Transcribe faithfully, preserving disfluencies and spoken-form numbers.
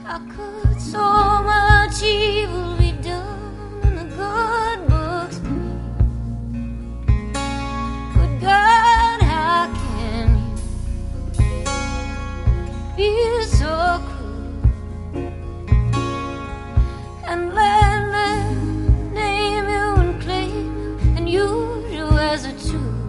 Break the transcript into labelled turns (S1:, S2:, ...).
S1: How could so much evil be done in the good books read? Good God, how can you be so cruel and let them name you and claim you and use you as a tool?